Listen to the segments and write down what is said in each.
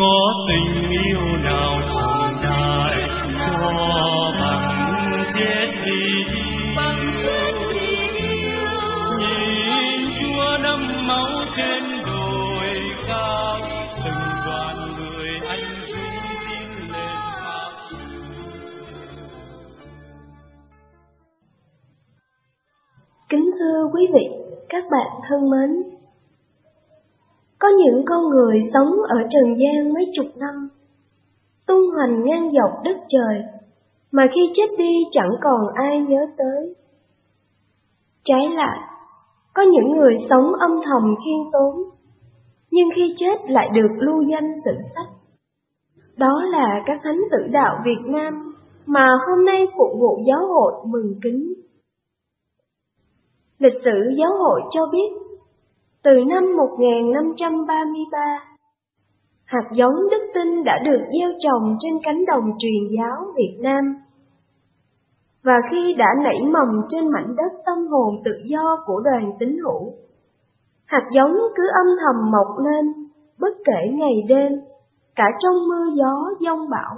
có tình yêu nào trọng đại cho bằng chết vì nhìn Chúa đẫm máu trên đồi cao, từng đoàn người anh dũng tiến lên khắp. Kính thưa quý vị, các bạn thân mến, có những con người sống ở trần gian mấy chục năm, tung hoành ngang dọc đất trời, mà khi chết đi chẳng còn ai nhớ tới. Trái lại, có những người sống âm thầm khiêm tốn, nhưng khi chết lại được lưu danh sử sách. Đó là các thánh tử đạo Việt Nam mà hôm nay phụ vụ giáo hội mừng kính. Lịch sử giáo hội cho biết, từ năm 1533, hạt giống đức tin đã được gieo trồng trên cánh đồng truyền giáo Việt Nam. Và khi đã nảy mầm trên mảnh đất tâm hồn tự do của đoàn tín hữu, hạt giống cứ âm thầm mọc lên, bất kể ngày đêm, cả trong mưa gió giông bão.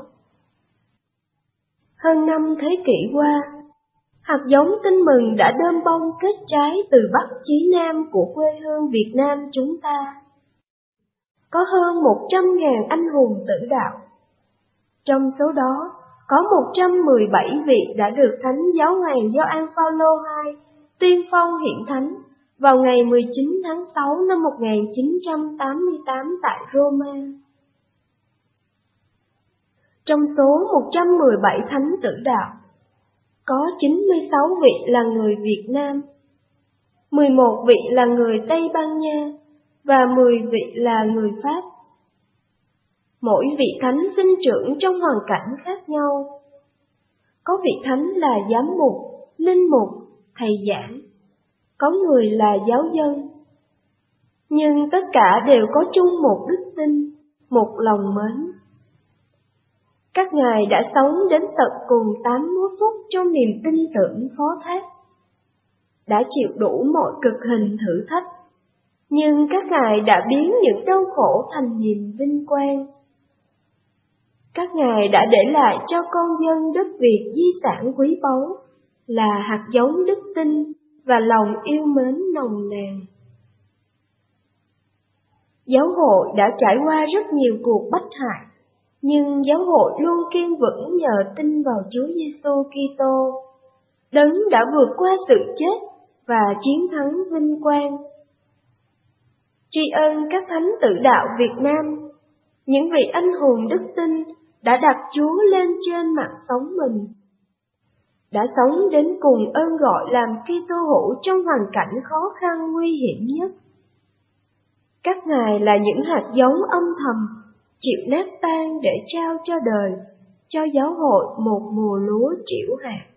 Hơn 5 thế kỷ qua, hạt giống tin mừng đã đơm bông kết trái từ Bắc chí Nam của quê hương Việt Nam chúng ta. Có hơn 100.000 anh hùng tử đạo. Trong số đó, có 117 vị đã được Thánh Giáo hoàng Gioan Phaolô II tuyên phong hiển thánh vào ngày 19 tháng 6 năm 1988 tại Roma. Trong số 117 thánh tử đạo, có 96 vị là người Việt Nam, 11 vị là người Tây Ban Nha và 10 vị là người Pháp. Mỗi vị thánh sinh trưởng trong hoàn cảnh khác nhau. Có vị thánh là giám mục, linh mục, thầy giảng, có người là giáo dân. Nhưng tất cả đều có chung một đức tin, một lòng mến. Các ngài đã sống đến tận cùng 81 phút trong niềm tin tưởng phó thác, đã chịu đủ mọi cực hình thử thách, nhưng các ngài đã biến những đau khổ thành niềm vinh quang. Các ngài đã để lại cho con dân đất Việt di sản quý báu là hạt giống đức tin và lòng yêu mến nồng nàn. Giáo hội đã trải qua rất nhiều cuộc bách hại, nhưng giáo hội luôn kiên vững nhờ tin vào Chúa Giêsu Kitô, Đấng đã vượt qua sự chết và chiến thắng vinh quang. Tri ân các thánh tử đạo Việt Nam, những vị anh hùng đức tin đã đặt Chúa lên trên mạng sống mình, đã sống đến cùng ơn gọi làm Kitô hữu trong hoàn cảnh khó khăn nguy hiểm nhất. Các ngài là những hạt giống âm thầm, chịu nát tan để trao cho đời, cho giáo hội một mùa lúa trĩu hạt.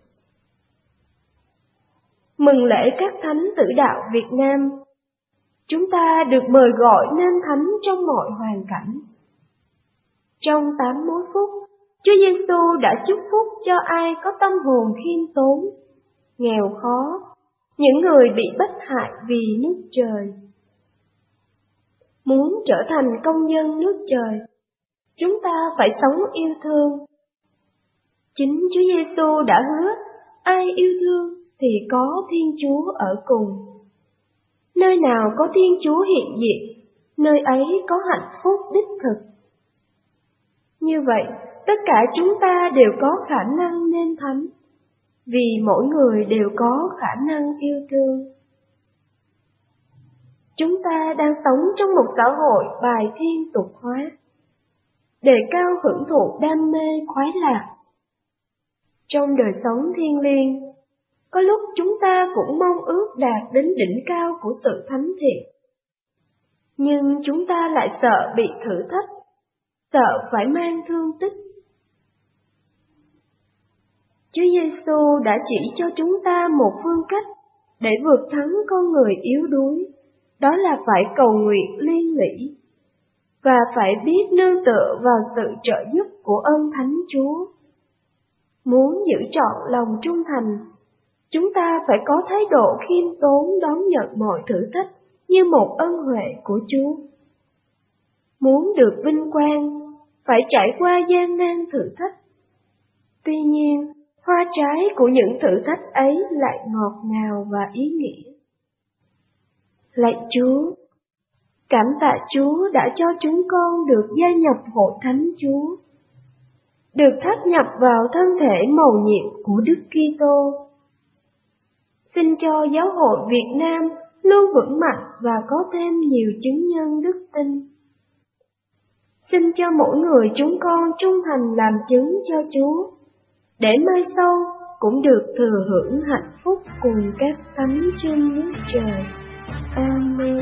Mừng lễ các thánh tử đạo Việt Nam, chúng ta được mời gọi nên thánh trong mọi hoàn cảnh. Trong 81 phút, Chúa Giêsu đã chúc phúc cho ai có tâm hồn khiêm tốn, nghèo khó, những người bị bách hại vì nước trời. Muốn trở thành công dân nước trời, chúng ta phải sống yêu thương. Chính Chúa Giêsu đã hứa, ai yêu thương thì có Thiên Chúa ở cùng. Nơi nào có Thiên Chúa hiện diện, nơi ấy có hạnh phúc đích thực. Như vậy, tất cả chúng ta đều có khả năng nên thánh, vì mỗi người đều có khả năng yêu thương. Chúng ta đang sống trong một xã hội bài thiên tục hóa, đề cao hưởng thụ đam mê khoái lạc. Trong đời sống thiêng liêng, có lúc chúng ta cũng mong ước đạt đến đỉnh cao của sự thánh thiện. Nhưng chúng ta lại sợ bị thử thách, sợ phải mang thương tích. Chúa Giêsu đã chỉ cho chúng ta một phương cách để vượt thắng con người yếu đuối, đó là phải cầu nguyện liên lỉ, và phải biết nương tựa vào sự trợ giúp của ơn Thánh Chúa. Muốn giữ trọn lòng trung thành, chúng ta phải có thái độ khiêm tốn đón nhận mọi thử thách như một ân huệ của Chúa. Muốn được vinh quang, phải trải qua gian nan thử thách. Tuy nhiên, hoa trái của những thử thách ấy lại ngọt ngào và ý nghĩa. Lạy Chúa, cảm tạ Chúa đã cho chúng con được gia nhập hội thánh Chúa, được tháp nhập vào thân thể mầu nhiệm của Đức Kitô. Xin cho giáo hội Việt Nam luôn vững mạnh và có thêm nhiều chứng nhân đức tin. Xin cho mỗi người chúng con trung thành làm chứng cho Chúa, để mai sau cũng được thừa hưởng hạnh phúc cùng các thánh trên nước trời. Amen.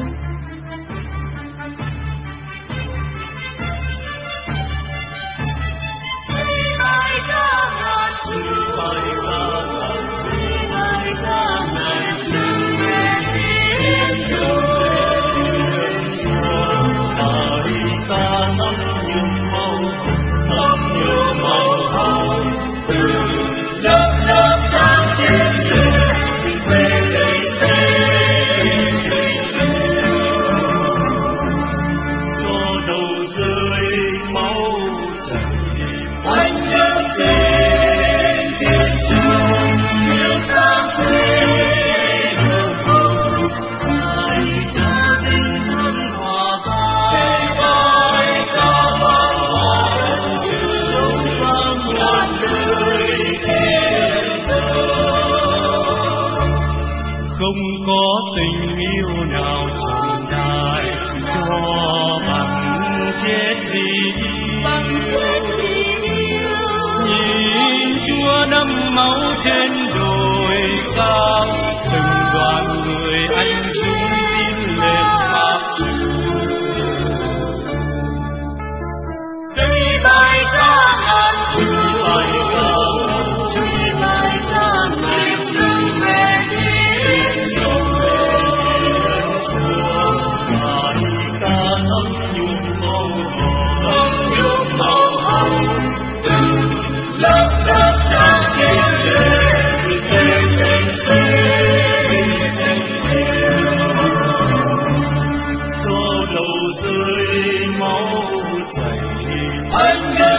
Không có tình yêu nào trọng đại cho bằng chết vì nhìn Chúa đẫm máu trên đồi cao, từng đoàn người anh dũng tiến lên pháp trường. Đây bài ca ngàn Chúa, bài ca Chúa, bài ca ngàn Chúa về anh